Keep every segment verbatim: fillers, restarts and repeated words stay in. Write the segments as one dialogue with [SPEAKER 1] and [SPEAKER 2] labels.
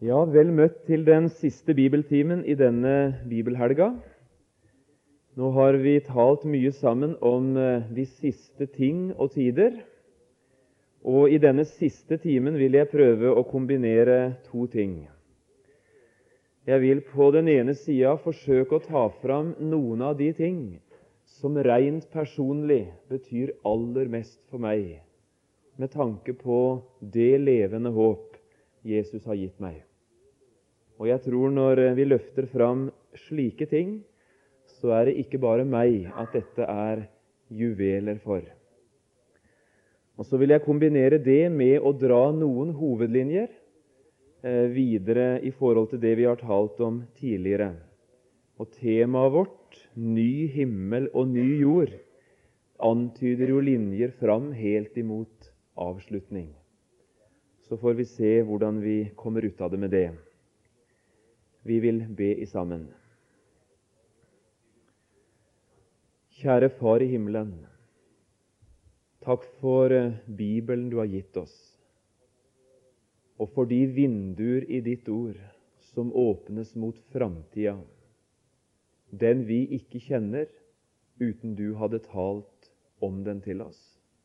[SPEAKER 1] Ja, vel møtt til den siste bibeltimen i denne bibelhelga. Nå har vi talt mye sammen om eh, de siste ting og tider, og i denne siste timen vil jeg prøve å kombinere to ting. Jeg vil på den ene sida forsøke å ta fram noen av de ting som rent personlig betyr aller mest for meg, med tanke på det levende håp Jesus har gitt meg. Og jeg tror når vi løfter fram slike ting, så er det ikke bare meg at dette er juveler for. Og så vil jeg kombinere det med å dra noen hovedlinjer eh, videre i forhold til det vi har talt om tidligere. Og temaet vårt, ny himmel og ny jord, antyder jo linjer fram helt imot avslutning. Så får vi se hvordan vi kommer ut av det med det. Vi vil be i sammen. Kjære Far i himmelen, takk for Bibelen du har gitt oss, og for de vinduer i ditt ord som åpnes mot framtida, den vi ikke kjenner uten du hadde talt om den til oss.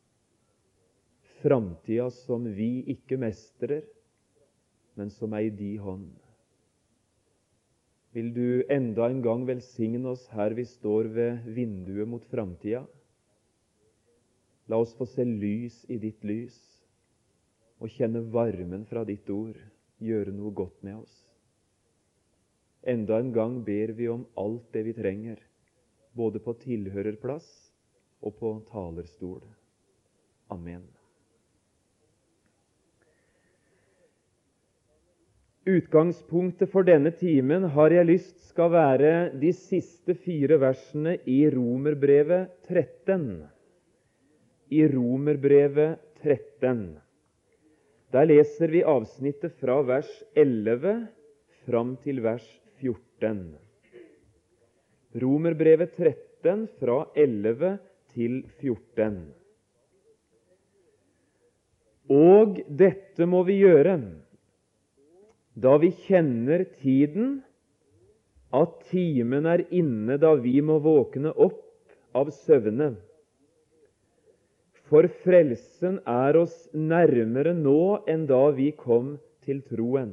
[SPEAKER 1] Framtida som vi ikke mestrer, men som er i di hånd. Vil du enda en gang velsigne oss her vi står ved vinduet mot framtida? La oss få se lys i ditt lys, og kjenne varmen fra ditt ord, gjøre noe godt med oss. Enda en gang ber vi om alt det vi trenger, både på tilhørerplass og på talerstol. Amen. Utgangspunktet for denne timen har jeg lyst skal være de siste fire versene i Romerbrevet tretten. I Romerbrevet tretten. Der leser vi avsnittet fra vers elleve fram til vers fjorten. Romerbrevet tretten fra elleve til fjorten. Og dette må vi gjøre, da vi kjenner tiden, at timen er inne da vi må våkne opp av søvne. For frelsen er oss nærmere nå enn da vi kom til troen.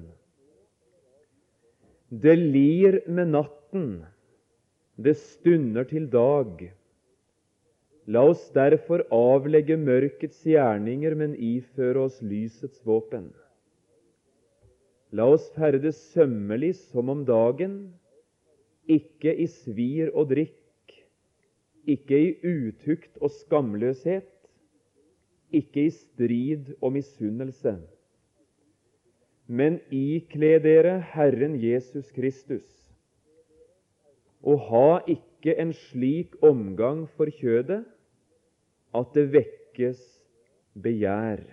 [SPEAKER 1] Det lir med natten, det stunder til dag. La oss derfor avlegge mørkets gjerninger, men iføre oss lysets våpen. La oss ferdes sømmelig som om dagen, ikke i svir og drikk, ikke i utukt og skamløshet, ikke i strid og misunnelse. Men ikle dere Herren Jesus Kristus, og ha ikke en slik omgang for kjødet, at det vekkes begjær.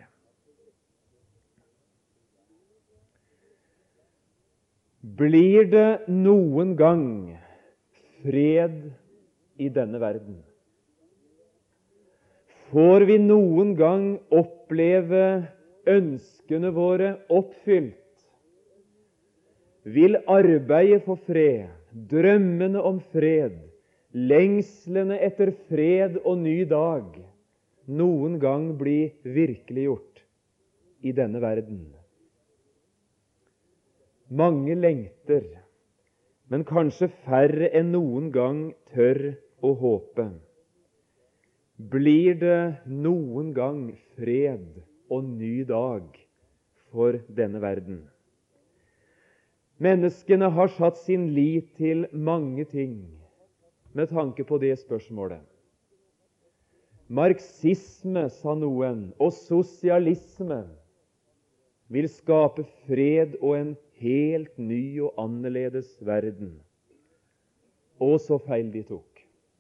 [SPEAKER 1] Blir det noen gang fred i denne verden? Får vi noen gang oppleve ønskene våre oppfylt? Vil arbeidet for fred, drømmene om fred, lengslene etter fred og ny dag noen gang bli virkeliggjort i denne verden? Mange lengter, men kanskje færre enn noen gang tør å håpe. Blir det noen gang fred og ny dag for denne verden? Menneskene har satt sin lit til mange ting med tanke på det spørsmålet. Marxisme, sa noen, og sosialisme vil skape fred og en helt ny og annerledes verden. Og så feil de tok.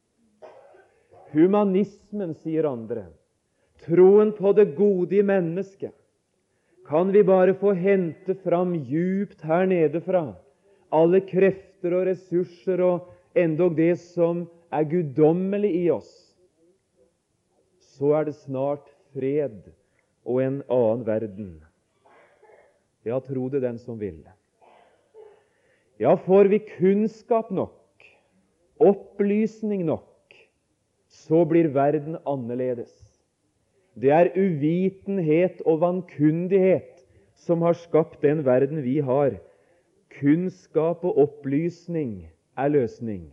[SPEAKER 1] Humanismen, sier andre, troen på det gode i mennesket, kan vi bare få hente fram djupt her nede fra, alle krefter og ressurser og endog det som er guddommelig i oss, så er det snart fred og en annen verden. Ja, tro det den som vil. Ja, får vi kunnskap nok, opplysning nok, så blir verden annerledes. Det er uvitenhet og vankundighet som har skapt den verden vi har. Kunnskap og opplysning er løsning.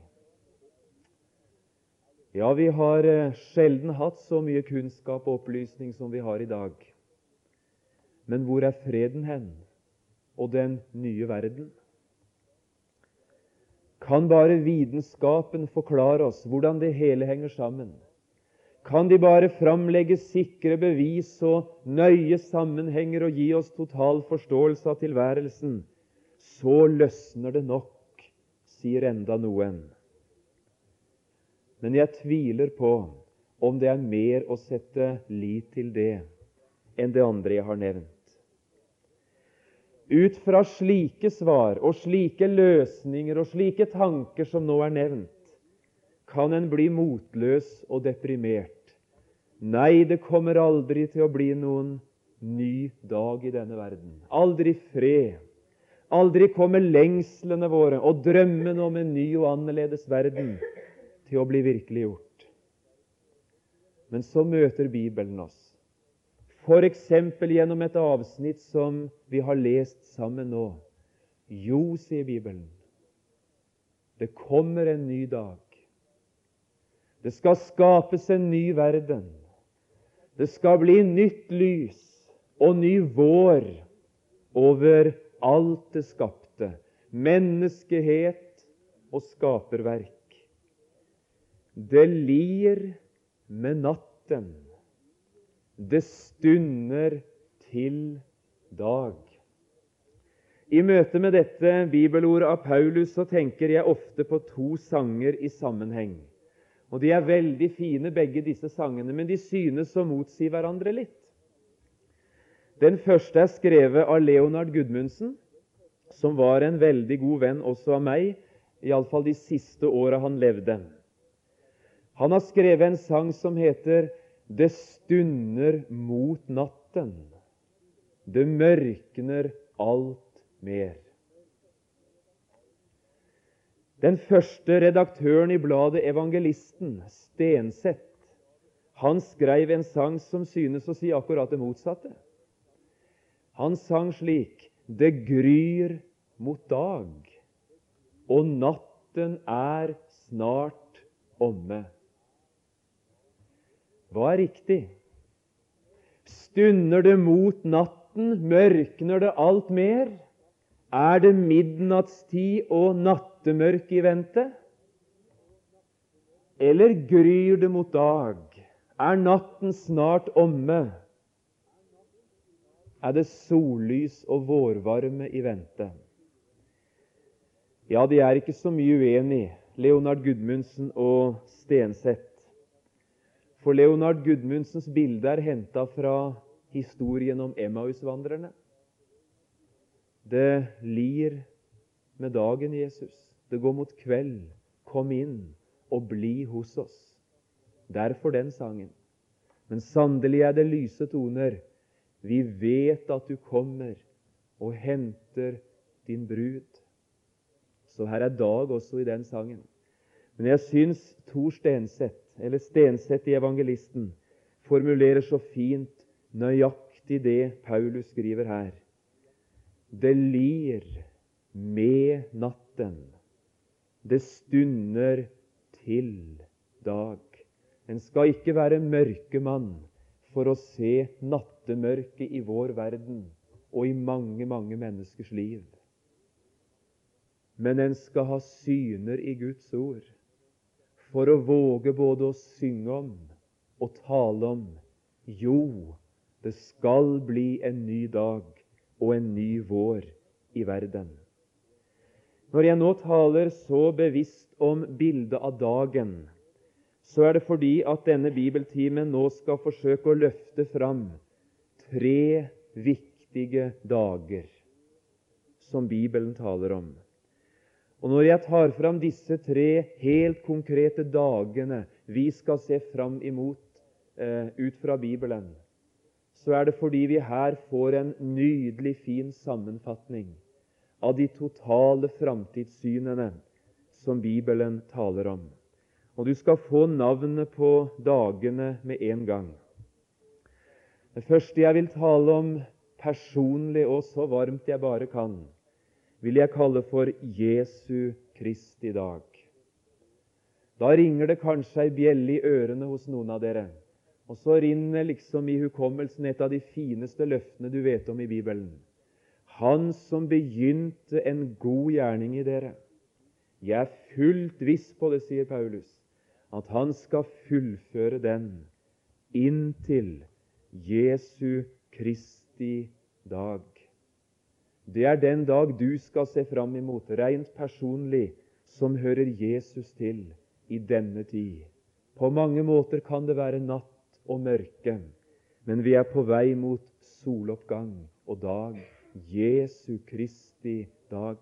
[SPEAKER 1] Ja, vi har sjelden hatt så mye kunnskap og opplysning som vi har i dag. Men hvor er freden hen, og den nye verden? Kan bare vitenskapen forklare oss hvordan det hele henger sammen? Kan de bare framlegge sikre bevis og nøye sammenhenger og gi oss total forståelse av tilværelsen, så løsner det nok, sier enda noen. Men jeg tviler på om det er mer å sette lit til det enn det andre jeg har nevnt. Ut fra slike svar og slike løsninger og slike tanker som nå er nevnt, kan en bli motløs og deprimert. Nei, det kommer aldri til å bli noen ny dag i denne verden. Aldri fred. Aldri kommer lengslene våre og drømmen om en ny og annerledes verden til å bli virkeliggjort. Men så møter Bibelen oss, for eksempel gjennom et avsnitt som vi har lest sammen nå. Jo, sier Bibelen, det kommer en ny dag. Det skal skapes en ny verden. Det skal bli nytt lys og ny vår over alt det skapte, menneskehet og skaperverk. Det lir med natten. Det stunder til dag. I møte med dette bibelordet av Paulus så tenker jeg ofte på to sanger i sammenheng. Og de er veldig fine, begge disse sangene, men de synes å motsi hverandre litt. Den første er skrevet av Leonard Gudmundsen, som var en veldig god venn også av meg, i alle fall de siste åra han levde. Han har skrevet en sang som heter «Det stunder mot natten, det mørkner alt mer». Den første redaktøren i bladet Evangelisten, Stenseth, han skrev en sang som synes å si akkurat det motsatte. Han sang slik: «Det gryr mot dag, og natten er snart omme». Hva er riktig? Stunder det mot natten, mørkner det alt mer? Er det midnattstid og nattemørke i vente? Eller gryr det mot dag? Er natten snart omme? Er det sollys og vårvarme i vente? Ja, de er ikke så mye uenig, Leonard Gudmundsen og Stenseth. For Leonard Gudmundsens bilde er hentet fra historien om Emmausvandrerne. Det lir med dagen, Jesus. Det går mot kveld. Kom inn og bli hos oss. Derfor den sangen. Men sannelig er det lyse toner. Vi vet at du kommer og henter din brud. Så her er dag også i den sangen. Men jeg syns Tor Stenseth, eller Stenseth i Evangelisten, formulerer så fint nøyaktig det Paulus skriver her. Det lir med natten, det stunder til dag. En skal ikke være mørkemann for å se nattemørket i vår verden og i mange, mange menneskers liv. Men en skal ha syner i Guds ord for å våge både å synge om og tale om. Jo, det skal bli en ny dag og en ny vår i verden. Når jeg nå taler så bevisst om bildet av dagen, så er det fordi at denne bibeltimen nå skal forsøke å løfte fram tre viktige dager som Bibelen taler om. Og når jeg tar fram disse tre helt konkrete dagene vi skal se fram imot eh, ut fra Bibelen, så er det fordi vi her får en nydelig fin sammenfatning av de totale framtidssynene som Bibelen taler om. Og du skal få navnet på dagene med en gang. Det første jeg vil tale om personlig, og så varmt jeg bare kan, vil jeg kalle for Jesu Kristi dag. Da ringer det kanskje ei bjelle i ørene hos noen av dere, og så rinner liksom i hukommelsen et av de fineste løftene du vet om i Bibelen. Han som begynte en god gjerning i dere. Jeg er fullt viss på det, sier Paulus, at han skal fullføre den inntil Jesu Kristi dag. Det er den dag du skal se fram imot, rent personlig, som hører Jesus til i denne tid. På mange måter kan det være natt og mørke, men vi er på vei mot soloppgang og dag. Jesu Kristi dag.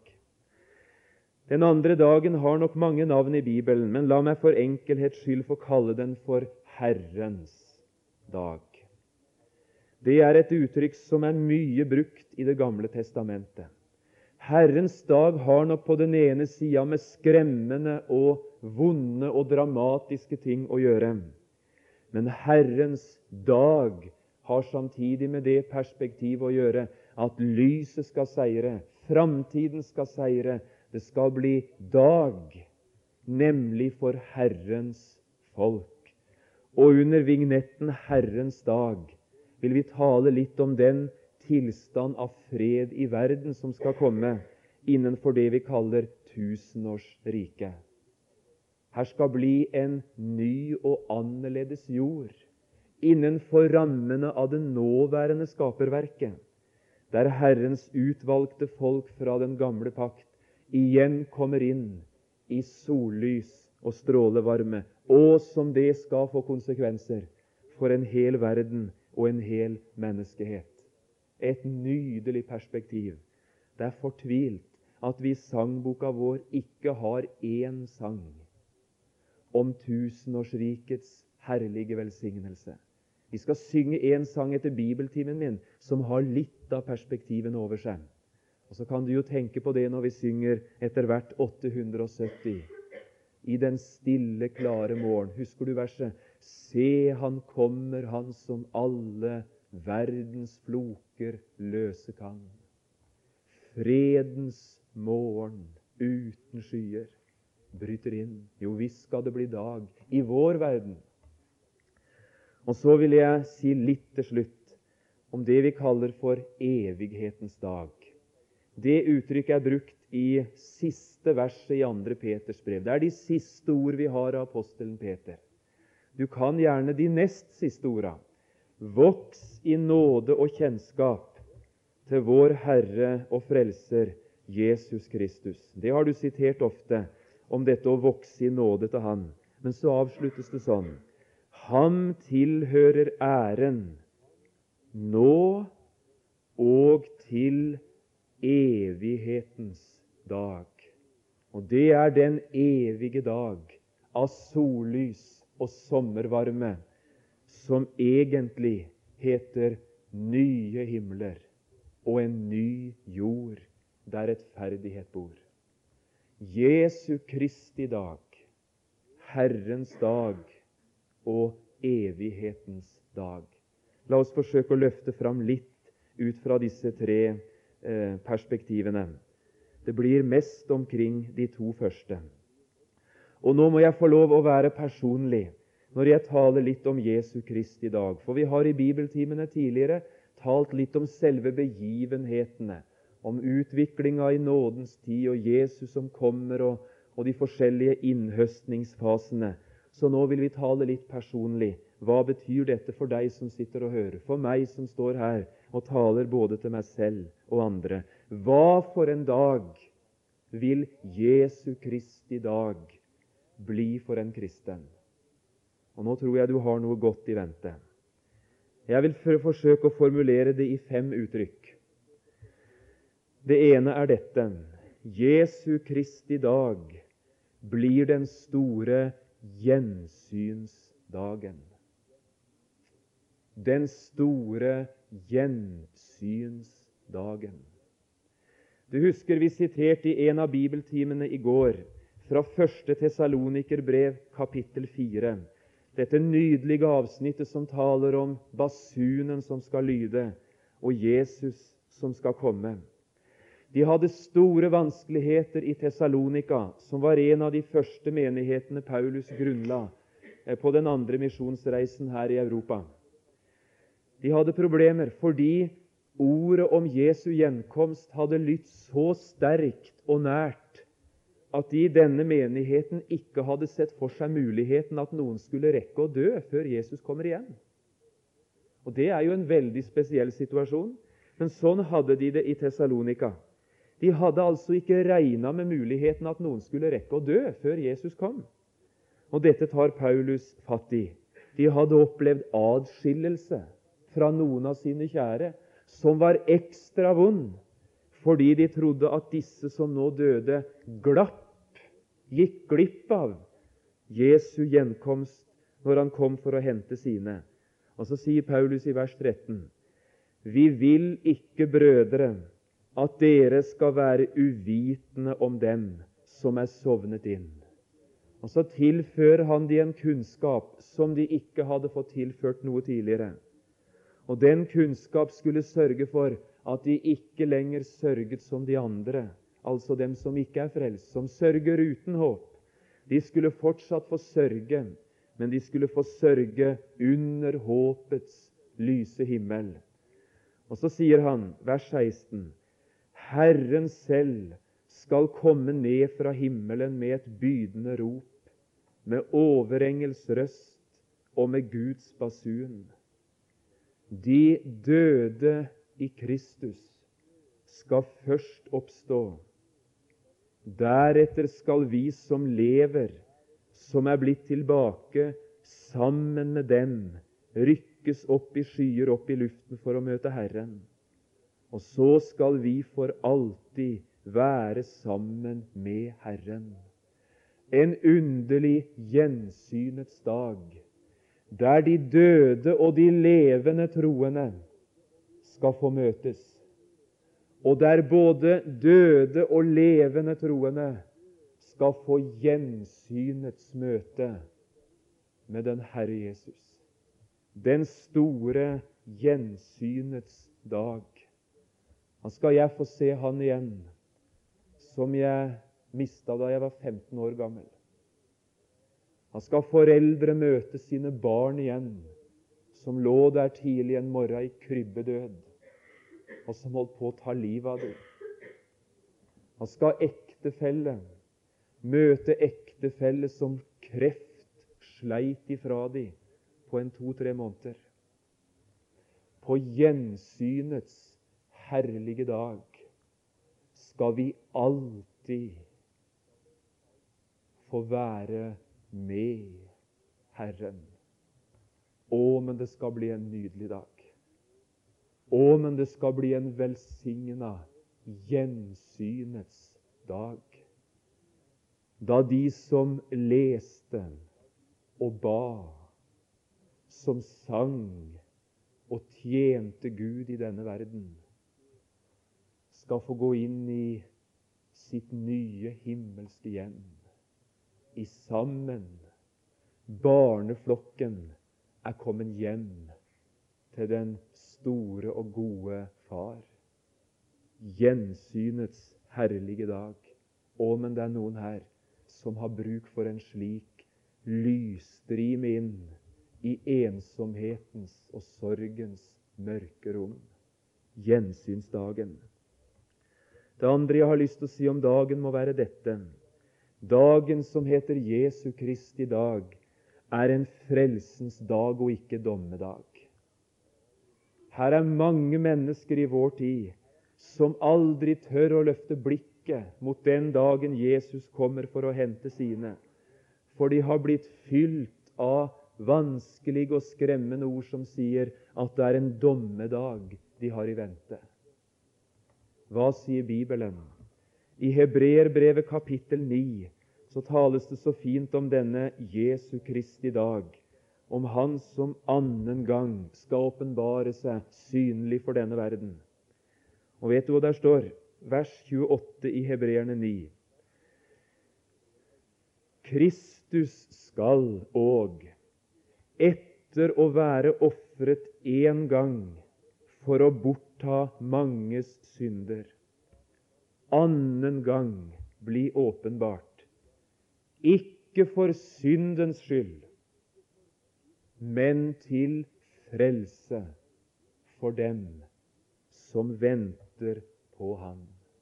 [SPEAKER 1] Den andre dagen har nok mange navn i Bibelen, men la meg for enkelhets skyld få kalle den for Herrens dag. Det er et uttrykk som er mye brukt i Det gamle testamentet. Herrens dag har nok på den ene sida med skremmende og vonde og dramatiske ting å gjøre. Men Herrens dag har samtidig med det perspektiv å gjøre at lyset skal seire, framtiden skal seire, det skal bli dag, nemlig for Herrens folk. Og under vignetten Herrens dag vil vi tale litt om den tilstand av fred i verden som skal komme innenfor det vi kaller tusenårsriket. Her skal bli en ny og annerledes jord innenfor rammene av det nåværende skaperverket, der Herrens utvalgte folk fra den gamle pakt igjen kommer inn i sollys og strålevarme, og som det skal få konsekvenser for en hel verden og en hel menneskehet. Et nydelig perspektiv. Det er fortvilt at vi i sangboka vår ikke har én sang om tusenårsrikets herlige velsignelse. Vi skal synge en sang etter bibeltimen min som har litt av perspektiven over seg. Og så kan du jo tenke på det når vi synger etter hvert åtte hundre og sytti. I den stille, klare morgen. Husker du verset? Se, han kommer, han som alle verdens floker løse kan. Fredens morgen uten skyer bryter inn. Jo, visst skal det bli dag i vår verden. Og så vil jeg si litt til slutt om det vi kaller for evighetens dag. Det uttrykket er brukt i siste verset i andre Peters brev. Det er de siste ord vi har av apostelen Peter. Du kan gjerne de nest siste orda. Voks i nåde og kjennskap til vår Herre og Frelser Jesus Kristus. Det har du sitert ofte om dette å vokse i nåde til Han. Men så avsluttes det sånn. Ham tilhører æren nå og til evighetens dag. Og det er den evige dag av sollys og sommervarme som egentlig heter nye himler og en ny jord der rettferdighet bor. Jesu Kristi dag, Herrens dag og evighetens dag. La oss forsøke å løfte fram litt ut fra disse tre eh, perspektivene. Det blir mest omkring de to første. Og nå må jeg få lov å være personlig når jeg taler litt om Jesu Kristi dag. For vi har i bibeltimene tidligere talt litt om selve begivenhetene, om utviklinga i nådens tid og Jesus som kommer og, og de forskjellige innhøstningsfasene. Så nå vil vi tale litt personlig. Hva betyr dette for deg som sitter og hører? For meg som står her og taler både til meg selv og andre. Hva for en dag vil Jesu Kristi dag bli for en kristen? Og nå tror jeg du har noe godt i vente. Jeg vil forsøke å formulere det i fem uttrykk. Det ene er dette. Jesu Kristi dag blir den store gjensynsdagen. Den store gjensynsdagen. Du husker vi siterte i en av bibeltimene i går fra første Tessalonikerbrev kapittel fire. Dette nydelige avsnittet som taler om basunen som skal lyde, og Jesus som skal komme. De hadde store vanskeligheter i Tessalonika, som var en av de første menighetene Paulus grunnla på den andre misjonsreisen her i Europa. De hadde problemer fordi ordet om Jesu gjenkomst hadde lytt så sterkt og nært at de i denne menigheten ikke hadde sett for seg muligheten at noen skulle rekke å dø før Jesus kommer igjen. Og det er jo en veldig spesiell situasjon, men sånn hadde de det i Tessalonika. De hadde altså ikke regnet med muligheten at noen skulle rekke å dø før Jesus kom. Og dette tar Paulus fatt i. De hadde opplevd adskillelse fra noen av sine kjære, som var ekstra vond, fordi de trodde at disse som nå døde, glapp, gikk glipp av Jesu gjenkomst når han kom for å hente sine. Og så sier Paulus i vers tretten, «Vi vil ikke, brødre, at dere skal være uvitende om dem som er sovnet inn.» Og så tilfører han de en kunnskap som de ikke hadde fått tilført noe tidligere. Og den kunnskap skulle sørge for at de ikke lenger sørget som de andre, altså dem som ikke er frelst, som sørger uten håp. De skulle fortsatt få sørge, men de skulle få sørge under håpets lyse himmel. Og så sier han, vers seksten, «Herren selv skal komme ned fra himmelen med et bydende rop, med overengels røst og med Guds basun. De døde i Kristus skal først oppstå. Deretter skal vi som lever, som er blitt tilbake, sammen med dem, rykkes opp i skyer, opp i luften for å møte Herren. Og så skal vi for alltid være sammen med Herren. En underlig gjensynets dag, der de døde og de levende troende skal få møtes, og der både døde og levende troende skal få gjensynets møte med den Herre Jesus. Den store gjensynets dag. Da skal jeg få se han igjen, som jeg mistet da jeg var femten år gammel. Da skal foreldre møte sine barn igjen, som lå der tidlig en morgen i krybbedød, og som holdt på å ta livet av dem. Da skal ektefelle møte ektefelle som kreft sleit ifra dem på en to-tre måneder. På gjensynets herlige dag skal vi alltid få være med Herren. Å, men det skal bli en nydelig dag. Å, men det skal bli en velsignet gjensynets dag. Da de som leste og ba, som sang og tjente Gud i denne verden, skal få gå inn i sitt nye himmelske hjem. I sammen barneflokken er kommet hjem til den store og gode Far. Gjensynets herlige dag. Å, men det er noen her som har bruk for en slik lysstrime inn i ensomhetens og sorgens mørke rom. Gjensynsdagen. Det andre jeg har lyst til å si om dagen må være dette. Dagen som heter Jesu Kristi dag, er en frelsens dag og ikke dommedag. Her er mange mennesker i vår tid som aldri tør å løfte blikket mot den dagen Jesus kommer for å hente sine, for de har blitt fylt av vanskelige og skremmende ord som sier at det er en dommedag de har i vente. Hva sier Bibelen? I Hebreerbrevet kapittel ni så tales det så fint om denne Jesu Kristi dag, om Han som annen gang skal åpenbare seg synlig for denne verden. Og vet du hva der står? vers tjueåtte i Hebreerne ni. Kristus skal og, etter å være offret en gang for å bortta manges synder, annen gang bli åpenbart, ikke for syndens skyld, men til frelse for dem som venter på Han.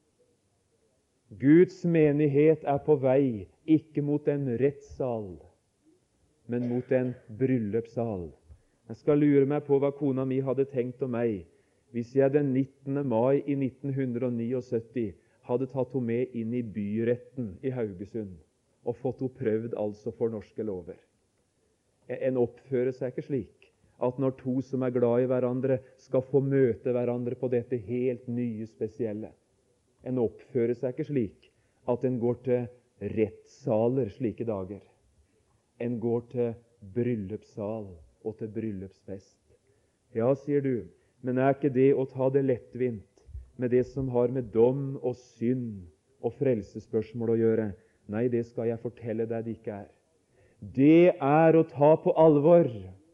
[SPEAKER 1] Guds menighet er på vei, ikke mot en rettssal, men mot en bryllupssal. Jeg skal lure meg på hva kona mi hadde tenkt om meg hvis jeg den nittende mai i nitten syttiåtte hadde tatt henne med inn i byretten i Haugesund og fått henne prøvd altså for norske lover. En oppfører seg ikke slik at når to som er glad i hverandre skal få møte hverandre på dette helt nye, spesielle. En oppfører seg ikke slik at en går til rettssaler slike dager. En går til bryllupssal og til bryllupsfest. Ja, sier du, men er ikke det å ta det lettvint med det som har med dom og synd og frelsesspørsmål å gjøre? Nei, det skal jeg fortelle deg det ikke er. Det er å ta på alvor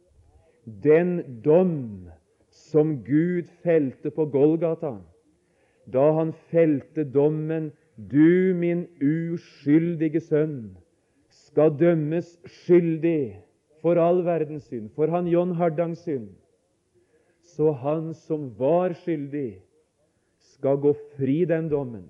[SPEAKER 1] den dom som Gud felte på Golgata, da han felte dommen: du, min uskyldige sønn, skal dømmes skyldig for all verdens synd, for han John Hardangs synd. Så han som var skyldig, skal gå fri den dommen.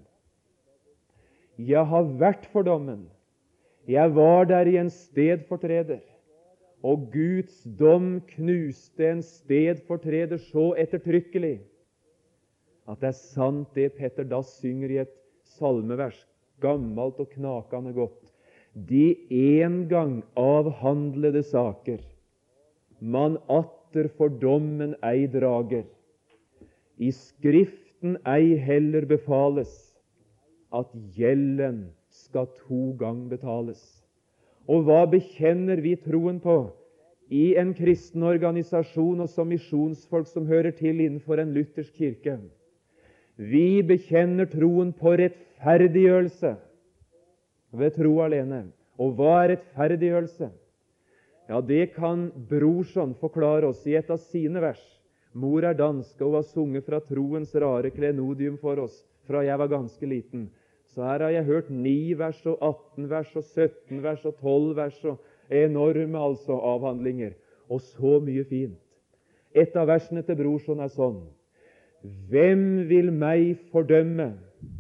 [SPEAKER 1] Jeg har vært for dommen. Jeg var der i en stedfortreder, og Guds dom knuste en stedfortreder så ettertrykkelig at det er sant det Petter Dass synger i et salmevers, gammelt og knakende godt. De en gang avhandlede saker, man atter for dommen ei drager. I Skriften ei heller befales, at gjelden skal to gang betales. Og hva bekjenner vi troen på i en kristen organisasjon og som misjonsfolk som hører til innenfor en luthersk kirke? Vi bekjenner troen på rettferdiggjørelse ved tro alene. Og hva er rettferdiggjørelse? Ja, det kan Brorson forklare oss i et av sine vers. Mor er dansk, og hun har sunget fra troens rare klenodium for oss fra jeg var ganske liten. Så her har jeg hørt ni vers og atten vers og sytten vers og tolv vers og enorme altså avhandlinger. Og så mye fint. Et av versene til Brorson er sånn: hvem vil meg fordømme?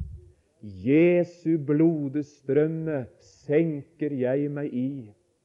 [SPEAKER 1] Jesu blodestrømme senker jeg meg i.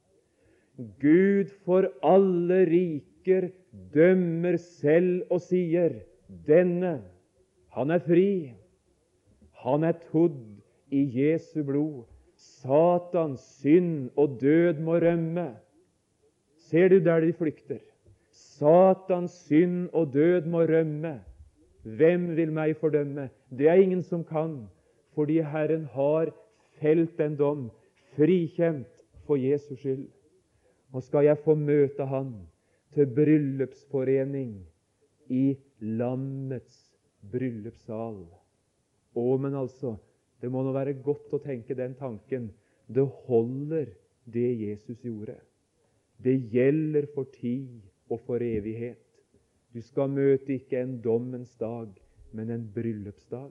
[SPEAKER 1] Gud for alle riker dømmer selv og sier: denne, han er fri. Han er todd i Jesu blod. Satans synd og død må rømme. Ser du der de flykter? Satans synd og død må rømme. Hvem vil meg fordømme? Det er ingen som kan, fordi Herren har felt en dom, frikjent for Jesu skyld. Og skal jeg få møte Han til bryllupsforening i Lammets bryllupssal? Å, men altså, det må nå være godt å tenke den tanken. Det holder det Jesus gjorde. Det gjelder for tid og for evighet. Du skal møte ikke en dommens dag, men en bryllupsdag.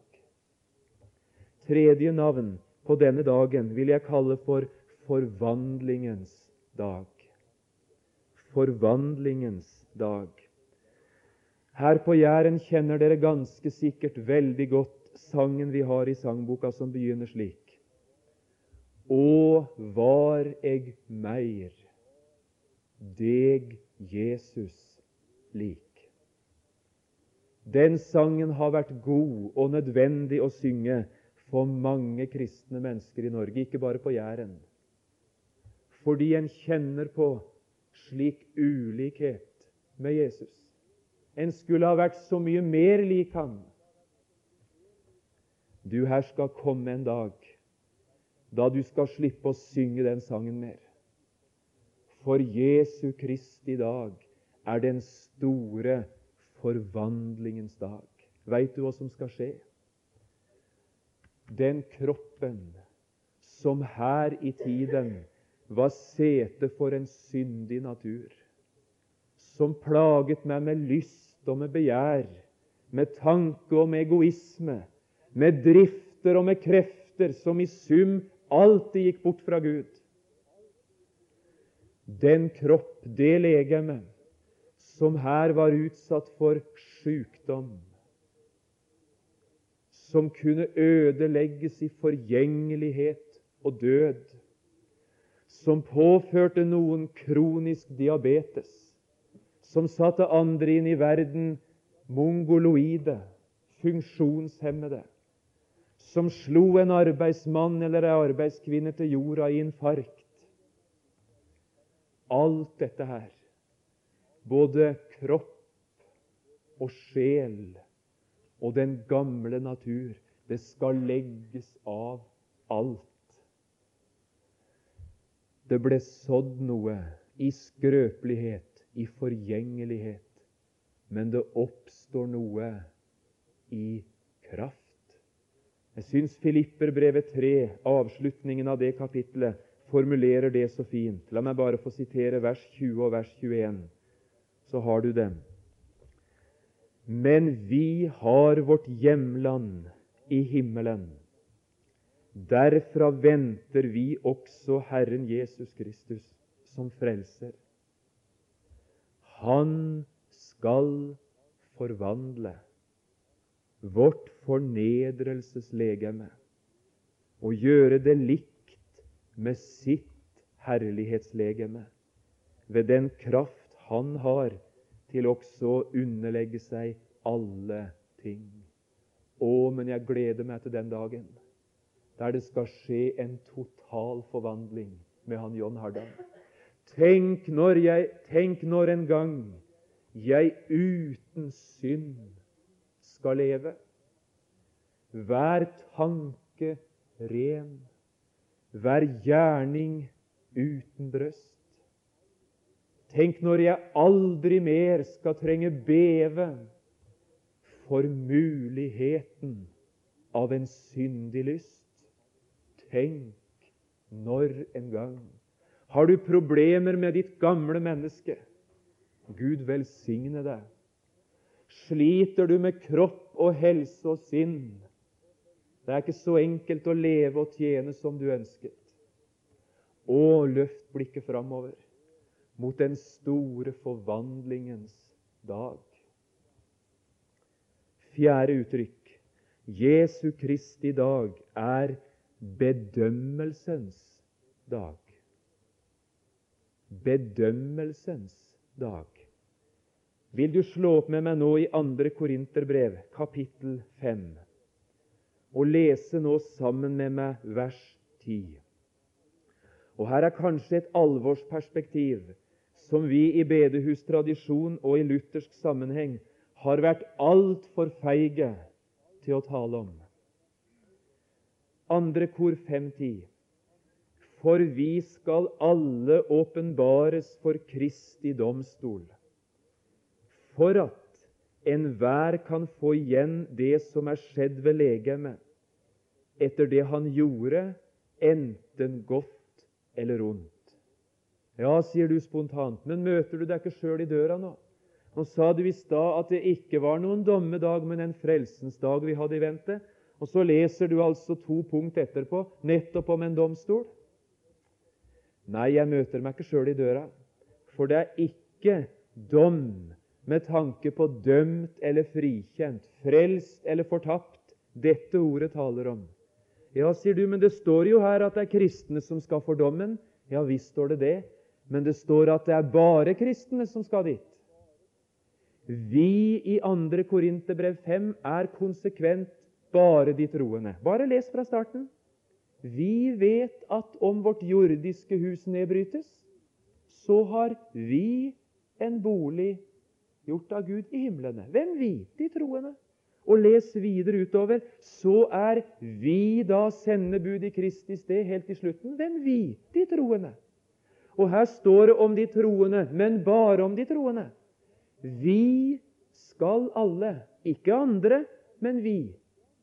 [SPEAKER 1] Tredje navn på denne dagen vil jeg kalle for forvandlingens dag. Forvandlingens dag. Her på Jæren kjenner dere ganske sikkert veldig godt sangen vi har i sangboka som begynner slik: Å, var eg meir deg, Jesus, lik. Den sangen har vært god og nødvendig å synge for mange kristne mennesker i Norge, ikke bare på Jæren, fordi en kjenner på slik ulikhet med Jesus. En skulle ha vært så mye mer lik Han. Du, her skal komme en dag da du skal slippe å synge den sangen mer. For Jesu Kristi dag er den store forvandlingens dag. Vet du hva som skal skje? den kroppen som her i tiden var sete for en syndig natur, som plaget meg med lyst og med begjær, med tanke og med egoisme, med drifter og med krefter som i sum alltid gikk bort fra Gud. Den kropp, det legeme, som her var utsatt for sykdom, som kunne ødelegges i forgjengelighet og død, som påførte noen kronisk diabetes, som satte andre inn i verden mongoloide, funksjonshemmede, som slo en arbeidsmann eller en arbeidskvinne til jorda i infarkt. Alt dette her, både kropp og sjel og den gamle natur, det skal legges av alt. Det ble sådd noe i skrøpelighet, i forgjengelighet, men det oppstår noe i kraft. Jeg syns Filipperbrevet tre, avslutningen av det kapitlet, formulerer det så fint. La meg bare få sitere vers tjue og vers tjueen, så har du dem. Men vi har vårt hjemland i himmelen. Derfra venter vi også Herren Jesus Kristus som frelser. Han skal forvandle vårt fornedrelseslegeme og gjøre det likt med sitt herlighetslegeme, ved den kraft han har til også å underlegge seg alle ting. Å, men jeg gleder meg til den dagen der det skal skje en total forvandling med han John Hardang. Tenk når jeg, tenk når en gang jeg uten synd skal leve. Hver tanke ren, hver gjerning uten brøst. Tenk når jeg aldri mer skal trenge beve for muligheten av en syndig lyst. Tenk når en gang. Har du problemer med ditt gamle menneske? Gud velsigne deg. Sliter du med kropp og helse og sinn? Det er ikke så enkelt å leve og tjene som du ønsket. Å, løft blikket framover mot den store forvandlingens dag. Fjerde uttrykk. Jesu Kristi dag er bedømmelsens dag. Bedømmelsens dag. Vil du slå opp med meg nå i andre Korinterbrev, kapittel fem, og lese nå sammen med meg vers ti. Og her er kanskje et alvorsperspektiv som vi i bedehustradisjon og i luthersk sammenheng har vært alt for feige til å tale om. Andre kor fem ti. For vi skal alle åpenbares for Kristi domstol, for at enhver kan få igjen det som er skjedd ved legemet, etter det han gjorde, enten godt eller ondt. Ja, sier du spontant, men møter du deg ikke sjøl i døra nå? Nå sa du i stad at det ikke var noen dommedag, men en frelsens dag vi hadde i vente. Og så leser du altså to punkt etterpå, nettopp om en domstol. Nei, jeg møter meg ikke sjøl i døra, for det er ikke dom med tanke på dømt eller frikjent, frelst eller fortapt, dette ordet taler om. Ja, sier du, men det står jo her at det er kristne som skal for dommen. Ja, visst står det det, men det står at det er bare kristne som skal dit. Vi i andre Korinterbrev fem er konsekvent bare de troende. Bare les fra starten. Vi vet at om vårt jordiske hus nedbrytes, så har vi en bolig gjort av Gud i himlene. Hvem vi? De troende. Og les videre utover, så er vi da sendebud i Kristi sted helt i slutten. Hvem vi? De troende. Og her står det om de troende, men bare om de troende. Vi skal alle, ikke andre, men vi,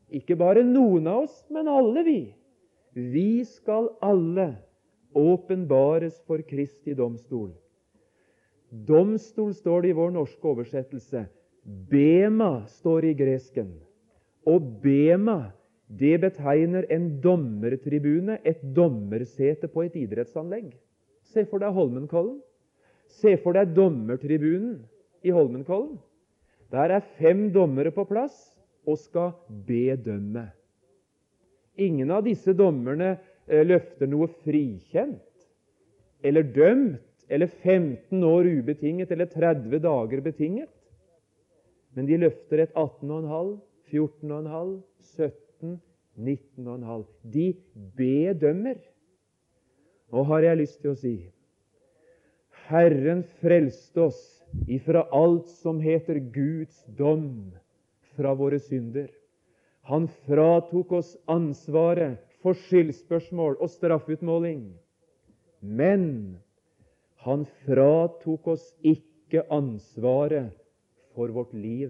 [SPEAKER 1] Ikke bare noen av oss, men alle vi. Vi skal alle åpenbares for Kristi domstol. Domstol står det i vår norske oversettelse. Bema står i gresken. Og bema, det betegner en dommertribune, et dommersete på et idrettsanlegg. Se for deg Holmenkollen. Se for deg dommertribunen i Holmenkollen. Der er fem dommere på plass og skal bedømme. Ingen av disse dommerne eh, løfter noe frikjent, eller dømt, eller femten år ubetinget, eller tretti dager betinget. Men de løfter et atten komma fem, fjorten komma fem, sytten, nitten komma fem. De bedømmer. Nå har jeg lyst til å si, Herren frelste oss ifra alt som heter Guds dom fra våre synder. Han fratok oss ansvaret for skyldspørsmål og straffutmåling. Men han fratok oss ikke ansvaret for vårt liv.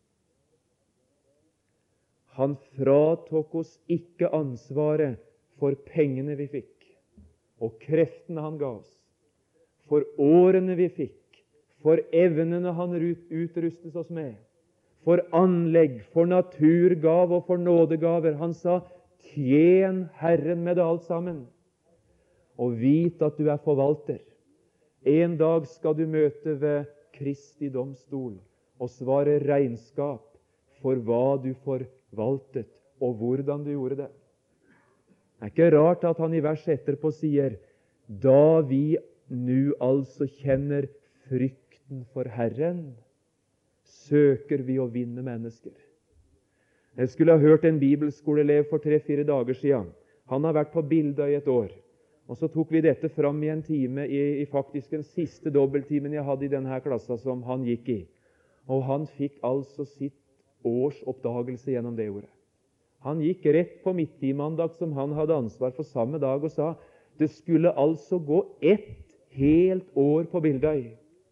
[SPEAKER 1] Han fratok oss ikke ansvaret for pengene vi fikk, og kreftene han ga oss, for årene vi fikk, for evnene han utrustet oss med, for anlegg, for naturgav og for nådegaver. Han sa, tjen Herren med det alt sammen, og vit at du er forvalter. En dag skal du møte ved Kristi domstol og svare regnskap for hva du forvaltet, og hvordan du gjorde det. Det er ikke rart at han i vers etterpå sier, da vi nu altså kjenner frykten for Herren, søker vi å vinne mennesker. Jeg skulle ha hørt en bibelskoleelev for tre-fire dager siden. Han har vært på Bilda i et år. Og så tok vi dette fram i en time, i, i faktisk den siste dobbelttimen jeg hadde i denne klassa som han gikk i. Og han fikk altså sitt års oppdagelse gjennom det ordet. Han gikk rett på midttimeandakt som han hadde ansvar for samme dag, og sa, det skulle altså gå ett helt år på Bildøy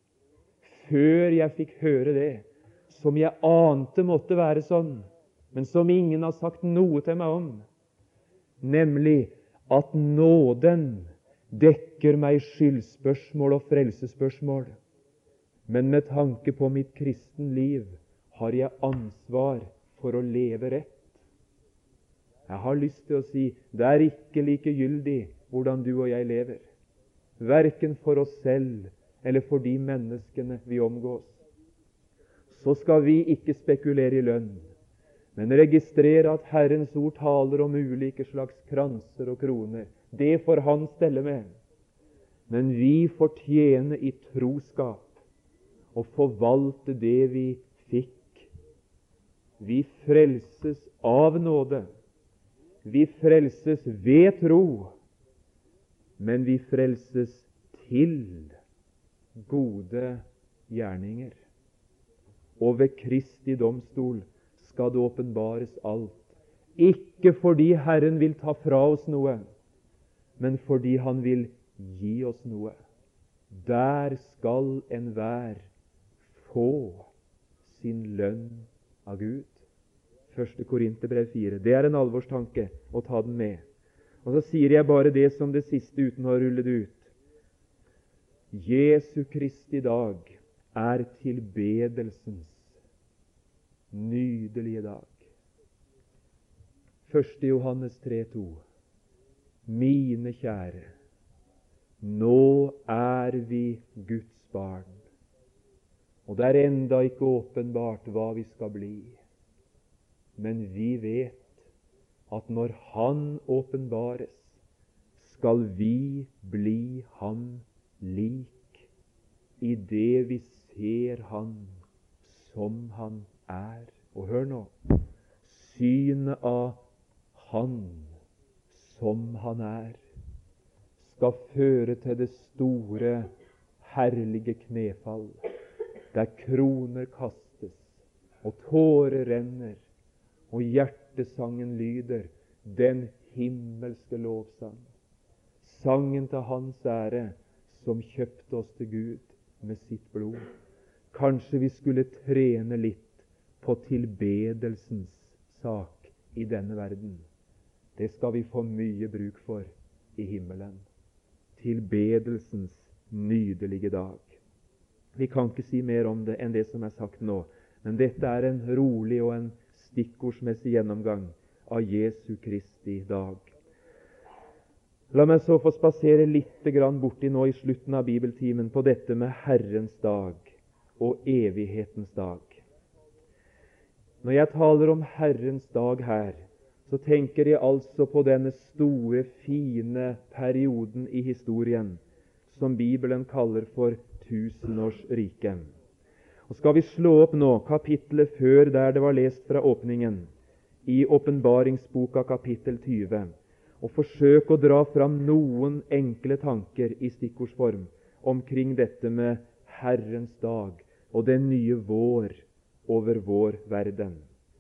[SPEAKER 1] før jeg fikk høre det, som jeg ante måtte være sånn, men som ingen har sagt noe til meg om, nemlig at nåden dekker meg skyldspørsmål og frelsespørsmål, men med tanke på mitt kristen liv har jeg ansvar for å leve rett. Jeg har lyst til å si, det er ikke likegyldig hvordan du og jeg lever, hverken for oss selv eller for de menneskene vi omgås. Så skal vi ikke spekulere i lønn, men registrere at Herrens ord taler om ulike slags kranser og kroner. Det får han stelle med. Men vi får tjene i troskap og forvalte det vi fikk. Vi frelses av nåde. Vi frelses ved tro, men vi frelses til gode gjerninger. Og ved Kristi domstol skal det åpenbares alt. Ikke fordi Herren vil ta fra oss noe, men fordi han vil gi oss noe. Der skal enhver få sin lønn av Gud. Første Korinterbrev fire. Det er en alvorstanke å ta den med. Og så sier jeg bare det som det siste uten å rulle det ut. Jesu Kristi dag er tilbedelsens nydelige dag. Første Johannes tre to. Mine kjære, nå er vi Guds barn, og det er enda ikke åpenbart hva vi skal bli. Men vi vet at når Han åpenbares, skal vi bli Ham lik, i det vi ser Han som Han er. Og hør nå, synet av Han som Han er, skal føre til det store, herlige knefall, der kroner kastes, og tårer renner, og hjertesangen lyder, den himmelske lovsang. Sangen til Hans ære, som kjøpte oss til Gud med sitt blod. Kanskje vi skulle trene litt på tilbedelsens sak i denne verden, det skal vi få mye bruk for i himmelen. Tilbedelsens nydelige dag. Vi kan ikke si mer om det enn det som er sagt nå, men dette er en rolig og en stikkordsmessig gjennomgang av Jesu Kristi dag. La meg så få spasere litt grann borti nå i slutten av bibeltimen på dette med Herrens dag og evighetens dag. Når jeg taler om Herrens dag her, så tenker jeg altså på denne store, fine perioden i historien som Bibelen kaller for tusenårsriket. Og skal vi slå opp nå kapittelet før der det var lest fra åpningen, i Åpenbaringsboka kapittel tyve, og forsøke å dra fram noen enkle tanker i stikkordsform omkring dette med Herrens dag og den nye vår over vår verden.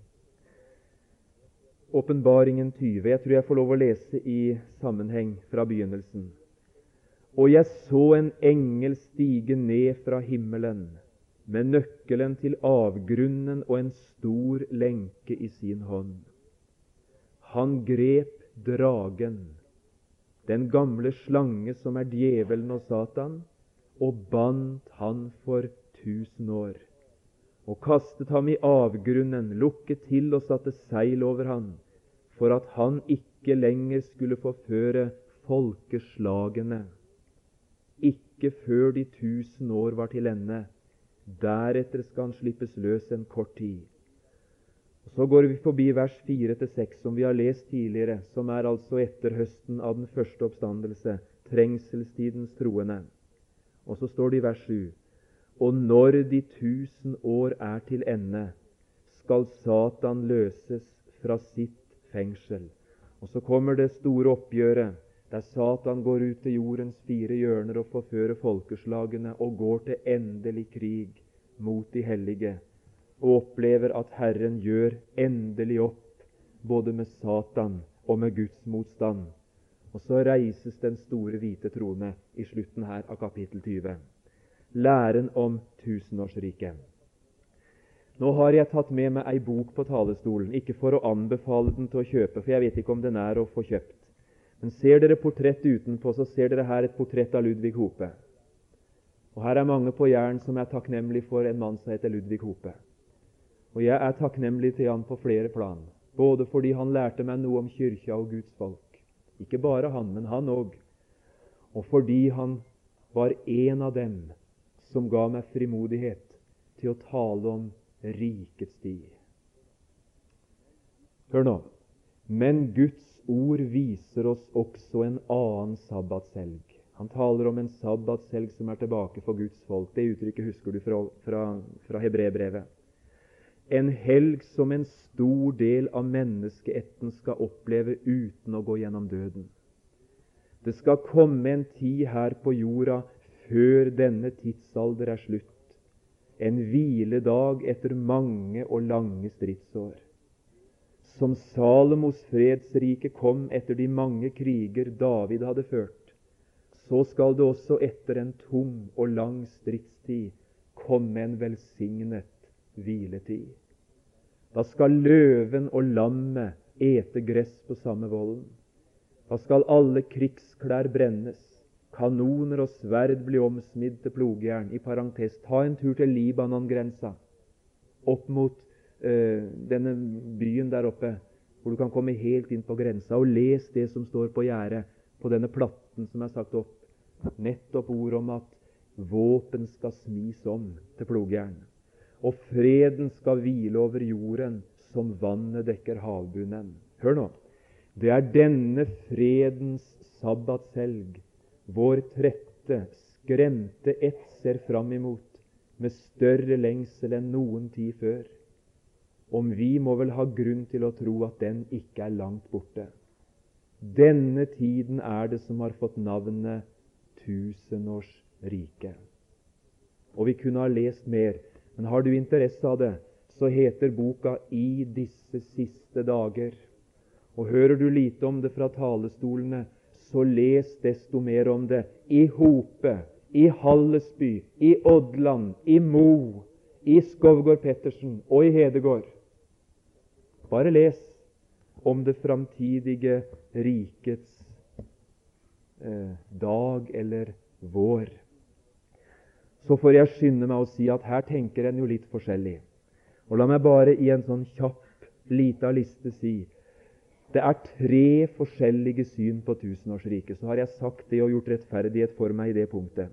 [SPEAKER 1] Åpenbaringen tyve. Jeg tror jeg får lov å lese i sammenheng fra begynnelsen. Og jeg så en engel stige ned fra himmelen med nøkkelen til avgrunnen og en stor lenke i sin hånd. Han grep dragen, den gamle slange som er djevelen og Satan, og bandt han for tusen år, og kastet ham i avgrunnen, lukket til og satte seil over han, for at han ikke lenger skulle forføre folkeslagene, ikke før de tusen år var til ende. Deretter skal han slippes løs en kort tid. Og så går vi forbi vers fire til seks, som vi har lest tidligere, som er altså etter høsten av den første oppstandelse, trengselstidens troende. Og så står det i vers sju, og når de tusen år er til ende, skal Satan løses fra sitt fengsel. Og så kommer det store oppgjøret, der Satan går ut til jordens fire hjørner og forfører folkeslagene og går til endelig krig mot de hellige, og opplever at Herren gjør endelig opp både med Satan og med Guds motstand. Og så reises den store hvite trone i slutten her av kapittel tyve. Læren om tusenårsriket. Nå har jeg tatt med meg ei bok på talestolen, ikke for å anbefale den til å kjøpe, for jeg vet ikke om den er å få kjøpt. Men ser dere portrett utenpå, så ser dere her et portrett av Ludvig Hope. Og her er mange på Jæren som er takknemlig for en mann som heter Ludvig Hope. Og jeg er takknemlig til han på flere plan, både fordi han lærte meg noe om kyrkja og Guds folk. Ikke bare han, men han òg. Og fordi han var en av dem som ga meg frimodighet til å tale om rikets tid. Hør nå. Men Guds ord viser oss også en annen sabbatshelg. Han taler om en sabbatshelg som er tilbake for Guds folk. Det uttrykket husker du fra, fra, fra Hebreerbrevet. En helg som en stor del av menneskeætten skal oppleve uten å gå gjennom døden. Det skal komme en tid her på jorda før denne tidsalder er slutt. En hviledag etter mange og lange stridsår. Som Salomos fredsrike kom etter de mange kriger David hadde ført, så skal det også etter en tung og lang stridstid komme en velsignet hviletid. Da skal løven og lammet ete gress på samme volden. Da skal alle krigsklær brennes, kanoner og sverd bli omsmidd til plogjern. I parentes, ta en tur til Libanon-grensa, opp mot uh, denne byen der oppe, hvor du kan komme helt inn på grensa, og les det som står på gjerdet, på denne platten som er sagt opp. Nettopp ord om at våpen skal smis om til plogjern, og freden skal hvile over jorden som vannet dekker havbunnen. Hør nå, det er denne fredens sabbatshelg vår trette, skremte ett ser fram imot med større lengsel enn noen tid før. Om vi må vel ha grunn til å tro at den ikke er langt borte. Denne tiden er det som har fått navnet tusenårsriket. Og vi kunne ha lest mer, men har du interesse av det, så heter boka I disse siste dager. Og hører du lite om det fra talestolene, så les desto mer om det i Hope, i Hallesby, i Oddland, i Mo, i Skovgård Pettersen og i Hedegård. Bare les. om det framtidige rikets eh, dag eller vår, så får jeg skynde meg å si at her tenker en jo litt forskjellig. Og la meg bare i en sånn kjapp, lita liste si det er tre forskjellige syn på tusenårsriket. Så har jeg sagt det og gjort rettferdighet for meg i det punktet.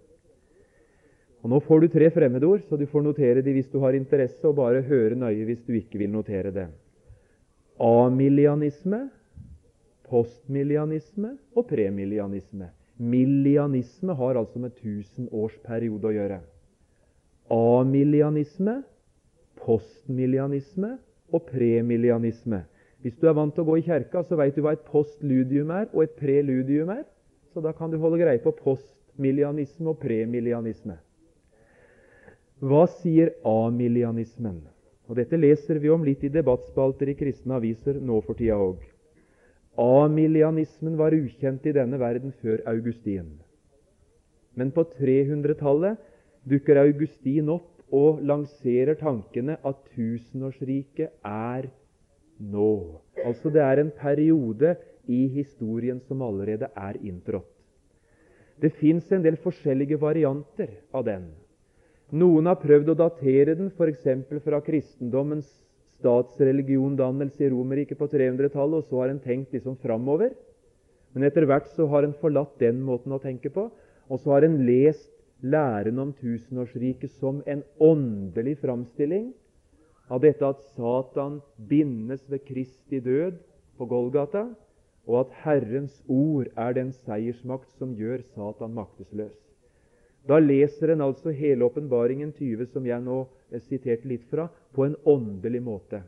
[SPEAKER 1] Og nå får du tre fremmedord, så du får notere de hvis du har interesse, og bare høre nøye hvis du ikke vil notere det. Amillianisme, postmillianisme og premillianisme. Millianisme har altså med tusenårsperiode å gjøre. Amillianisme, postmillianisme og premillianisme. Hvis du er vant til å gå i kjerka, så vet du hva et postludium er og et preludium er. Så da kan du holde greie på postmillianisme og premillianisme. Hva sier amillianismen? Og dette leser vi om litt i debattspalter i kristne aviser nå for tida òg. Amillianismen var ukjent i denne verden før Augustin. Men på trehundretallet dukker Augustin opp og lanserer tankene at tusenårsriket er nå. Altså det er en periode i historien som allerede er inntrådt. Det fins en del forskjellige varianter av den. Noen har prøvd å datere den, for eksempel fra kristendommens statsreligiondannelse i Romerriket på trehundretallet, og så har en tenkt liksom framover. Men etter hvert så har en forlatt den måten å tenke på, og så har en lest læren om tusenårsriket som en åndelig framstilling av dette at Satan bindes ved Kristi død på Golgata, og at Herrens ord er den seiersmakt som gjør Satan maktesløs. Da leser en altså hele åpenbaringen tyve, som jeg nå siterte litt fra, på en åndelig måte.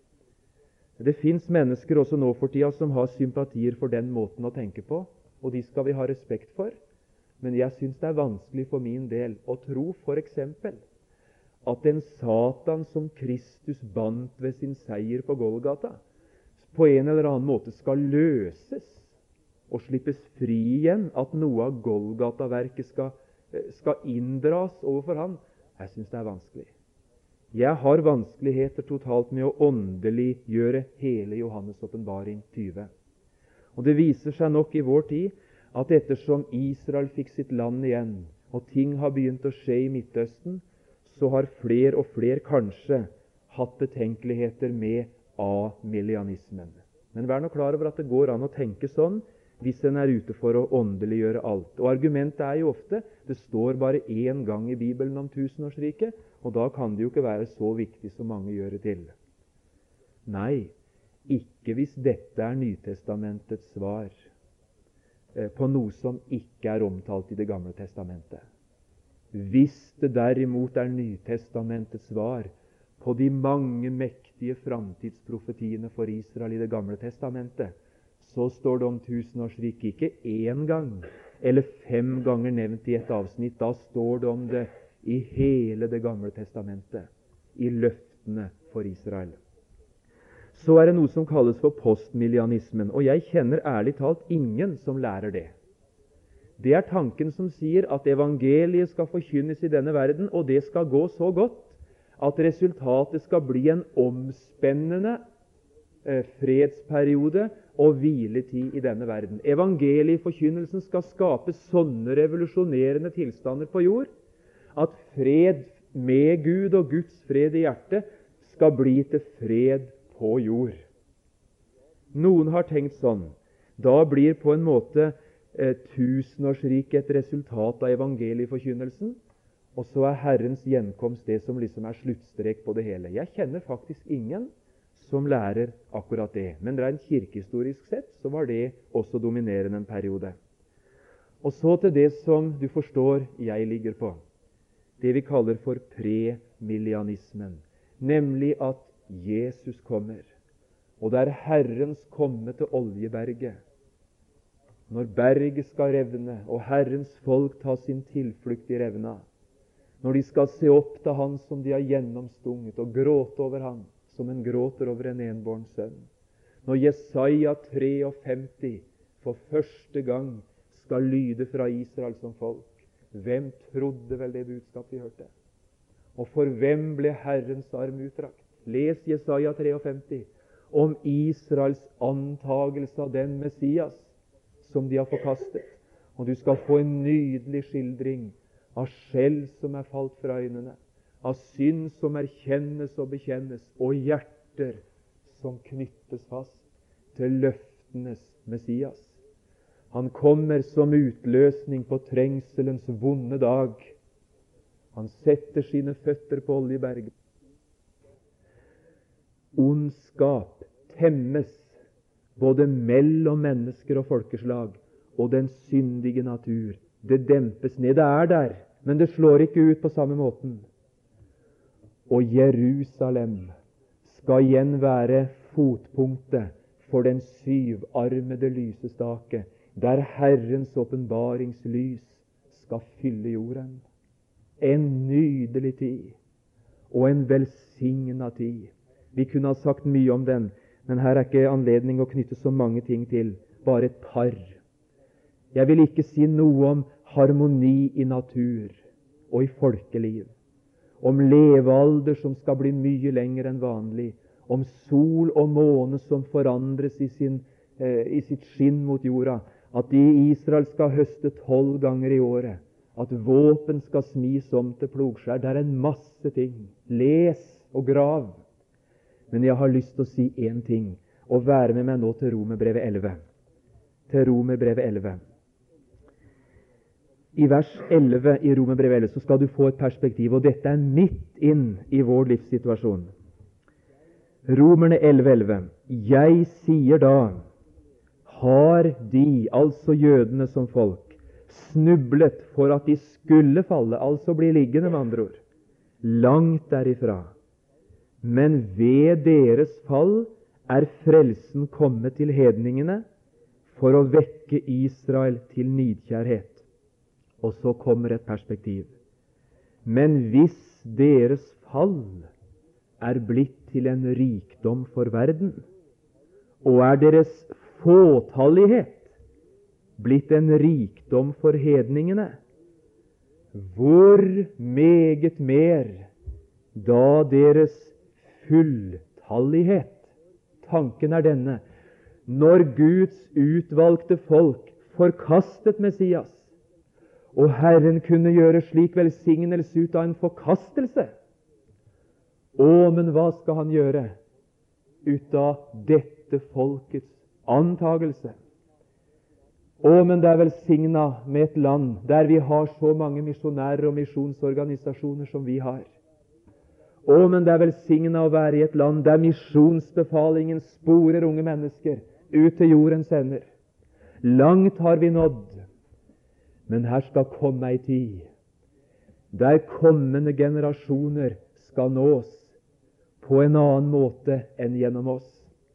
[SPEAKER 1] Det fins mennesker også nå for tida som har sympatier for den måten å tenke på, og de skal vi ha respekt for. Men jeg syns det er vanskelig for min del å tro for eksempel at en Satan som Kristus bandt ved sin seier på Golgata, på en eller annen måte skal løses og slippes fri igjen, at noe av Golgata-verket skal skal inndras overfor ham. Jeg syns det er vanskelig. Jeg har vanskeligheter totalt med å åndeliggjøre hele Johannes' åpenbaring tyve. Og det viser seg nok i vår tid at ettersom Israel fikk sitt land igjen, og ting har begynt å skje i Midtøsten, så har fler og fler kanskje hatt betenkeligheter med amillianismen. Men vær nå klar over at det går an å tenke sånn hvis en er ute for å åndeliggjøre alt. Og argumentet er jo ofte det står bare én gang i Bibelen om tusenårsriket, og da kan det jo ikke være så viktig som mange gjør det til. Nei, ikke hvis dette er Nytestamentets svar eh, på noe som ikke er omtalt i Det gamle testamentet. Hvis det derimot er Nytestamentets svar på de mange mektige framtidsprofetiene for Israel i Det gamle testamentet, så står det om tusenårsriket ikke én gang eller fem ganger nevnt i et avsnitt. Da står det om det i hele Det gamle testamentet, i løftene for Israel. Så er det noe som kalles for postmillianismen, og jeg kjenner ærlig talt ingen som lærer det. Det er tanken som sier at evangeliet skal forkynnes i denne verden, og det skal gå så godt at resultatet skal bli en omspennende eh, fredsperiode og hviletid i denne verden. Evangelieforkynnelsen skal skape sånne revolusjonerende tilstander på jord at fred med Gud og Guds fred i hjertet skal bli til fred på jord. Noen har tenkt sånn. Da blir på en måte eh, tusenårsriket et resultat av evangelieforkynnelsen, og så er Herrens gjenkomst det som liksom er sluttstrek på det hele. Jeg kjenner faktisk ingen som lærer akkurat det. Men rent kirkehistorisk sett så var det også dominerende en periode. Og så til det som du forstår jeg ligger på. Det vi kaller for premillianismen. Nemlig at Jesus kommer. Og det er Herrens komme til Oljeberget. Når berget skal revne, og Herrens folk tar sin tilflukt i revna. Når de skal se opp til Han som de har gjennomstunget, og gråte over Han, som en gråter over en enbåren sønn. Når Jesaja femtitre for første gang skal lyde fra Israel som folk. Hvem trodde vel det budskap vi hørte? Og for hvem ble Herrens arm utdrakt? Les Jesaja femtitre. om Israels antagelse av den Messias som de har forkastet. Og du skal få en nydelig skildring av skjell som er falt fra øynene, av synd som erkjennes og bekjennes, og hjerter som knyttes fast til løftenes Messias. Han kommer som utløsning på trengselens vonde dag. Han setter sine føtter på Oljeberget. Ondskap temmes både mellom mennesker og folkeslag, og den syndige natur. Det dempes ned. Det er der, men det slår ikke ut på samme måten. Og Jerusalem skal igjen være fotpunktet for den syvarmede lysestake, der Herrens åpenbaringslys skal fylle jorden. En nydelig tid, og en velsignet tid. Vi kunne ha sagt mye om den, men her er ikke anledning å knytte så mange ting til, bare et par. Jeg vil ikke si noe om harmoni i natur og i folkeliv, om levealder som skal bli mye lenger enn vanlig, om sol og måne som forandres i, sin, eh, i sitt skinn mot jorda, at de i Israel skal høste tolv ganger i året, at våpen skal smis om til plogskjær. Det er en masse ting. Les og grav. Men jeg har lyst til å si én ting, og være med meg nå til Romerbrevet elleve. Til Romerbrevet elleve. I vers elleve i Romerbrevet elleve så skal du få et perspektiv, og dette er midt inn i vår livssituasjon. Romerne elleve elleve. Jeg sier da, har de, altså jødene som folk, snublet for at de skulle falle, altså bli liggende med andre ord, langt derifra. Men ved deres fall er frelsen kommet til hedningene for å vekke Israel til nidkjærhet. Og så kommer et perspektiv. Men hvis deres fall er blitt til en rikdom for verden, og er deres fåtallighet blitt en rikdom for hedningene, hvor meget mer da deres fulltallighet. Tanken er denne: når Guds utvalgte folk forkastet Messias, og Herren kunne gjøre slik velsignelse ut av en forkastelse, å, men hva skal han gjøre ut av dette folkets antagelse? Å, men det er velsignet med et land der vi har så mange misjonærer og misjonsorganisasjoner som vi har. Å, men det er velsignet å være i et land der misjonsbefalingen sporer unge mennesker ut til jordens ender. Langt har vi nådd, men her skal komme ei tid der kommende generasjoner skal nås på en annen måte enn gjennom oss.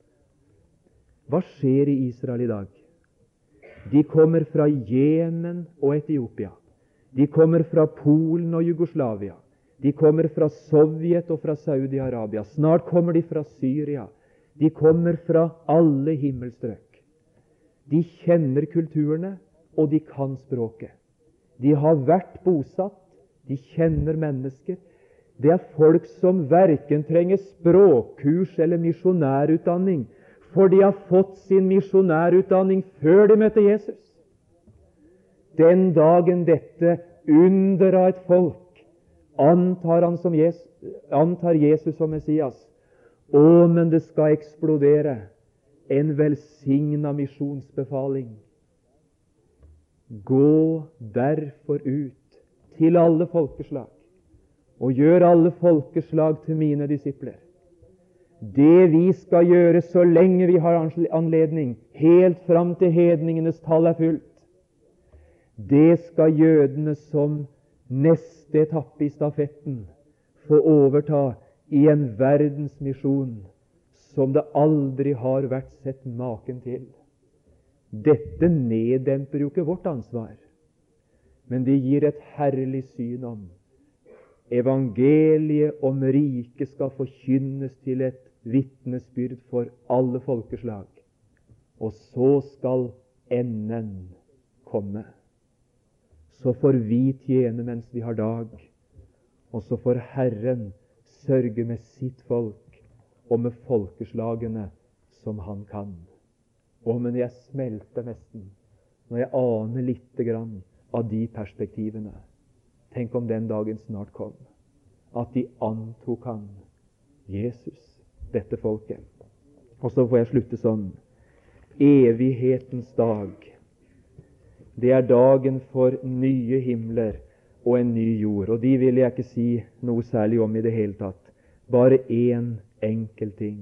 [SPEAKER 1] Hva skjer i Israel i dag? De kommer fra Jemen og Etiopia. De kommer fra Polen og Jugoslavia. De kommer fra Sovjet og fra Saudi-Arabia. Snart kommer de fra Syria. De kommer fra alle himmelstrøk. De kjenner kulturene, og de kan språket. De har vært bosatt. De kjenner mennesker. Det er folk som verken trenger språkkurs eller misjonærutdanning, for de har fått sin misjonærutdanning før de møtte Jesus. Den dagen dette under av et folk antar, han som Jesus, antar Jesus som Messias, å, men det skal eksplodere en velsignet misjonsbefaling. Gå derfor ut til alle folkeslag, og gjør alle folkeslag til mine disipler. Det vi skal gjøre så lenge vi har anledning, helt fram til hedningenes tall er fullt, det skal jødene som neste etappe i stafetten få overta i en verdensmisjon som det aldri har vært sett maken til. Dette neddemper jo ikke vårt ansvar, men det gir et herlig syn om evangeliet om riket skal forkynnes til et vitnesbyrd for alle folkeslag. Og så skal enden komme. Så får vi tjene mens vi har dag, og så får Herren sørge med sitt folk og med folkeslagene som han kan. Å, men jeg smelter nesten når jeg aner litt grann av de perspektivene. Tenk om den dagen snart kom, at de antok han, Jesus, dette folket. Og så får jeg slutte sånn. Evighetens dag, det er dagen for nye himler og en ny jord. Og de vil jeg ikke si noe særlig om i det hele tatt. Bare én enkel ting.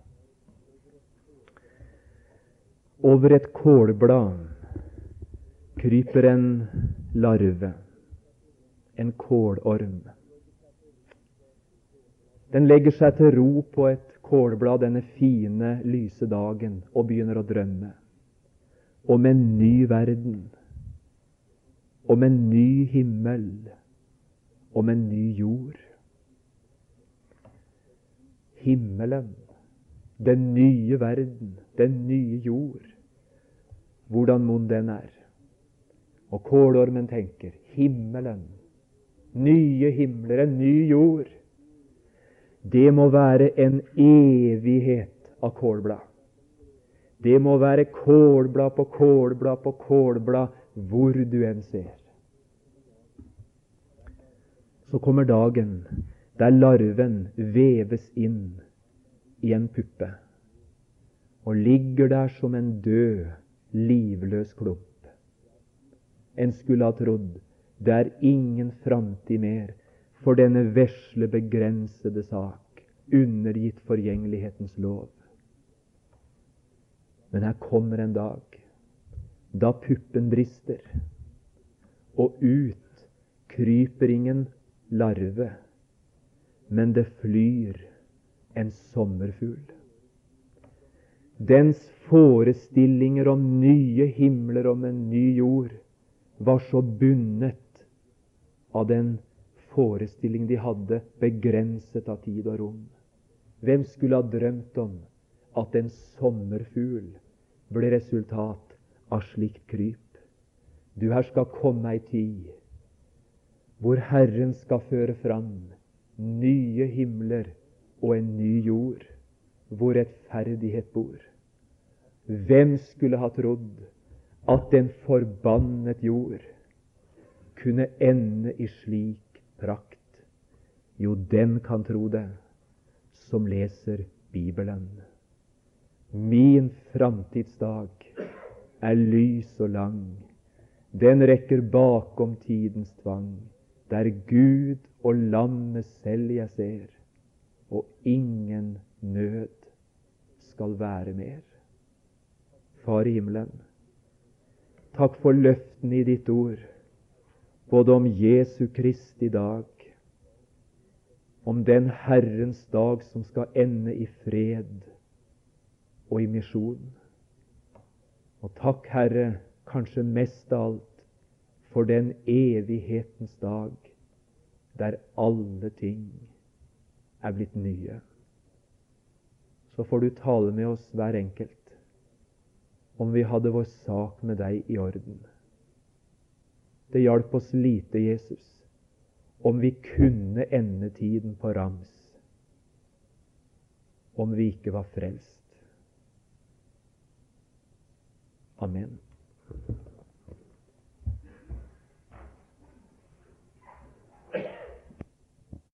[SPEAKER 1] Over et kålblad kryper en larve, en kålorm. Den legger seg til ro på et kålblad denne fine, lyse dagen og begynner å drømme om en ny verden, om en ny himmel, om en ny jord. Himmelen, den nye verden, den nye jord, hvordan mon den er. Og kålormen tenker, himmelen, nye himler, en ny jord. Det må være en evighet av kålblad. Det må være kålblad på kålblad på kålblad, hvor du enn ser. Så kommer dagen der larven veves inn i en puppe og ligger der som en død, livløs klump. En skulle ha trodd det er ingen framtid mer for denne vesle, begrensede sak, undergitt forgjengelighetens lov. Men her kommer en dag da puppen brister, og ut kryper ingen larve, men det flyr en sommerfugl. Dens forestillinger om nye himler, om en ny jord, var så bundet av den forestilling de hadde, begrenset av tid og rom. Hvem skulle ha drømt om at en sommerfugl ble resultat av slikt kryp? Du, her skal komme ei tid hvor Herren skal føre fram nye himler og en ny jord, hvor rettferdighet bor. Hvem skulle ha trodd at en forbannet jord kunne ende i slik prakt? Jo, den kan tro det, som leser Bibelen. Min framtidsdag er lys og lang. Den rekker bakom tidens tvang. Der Gud og lammet selv jeg ser, og ingen nød skal være mer. Far i himmelen, takk for løftene i ditt ord, både om Jesu Kristi dag, om den Herrens dag som skal ende i fred og i misjon. Og takk, Herre, kanskje mest av alt, for den evighetens dag, der alle ting er blitt nye. Så får du tale med oss hver enkelt, om vi hadde vår sak med deg i orden. Det hjalp oss lite, Jesus, om vi kunne ende tiden på rams, om vi ikke var frelst. Amen.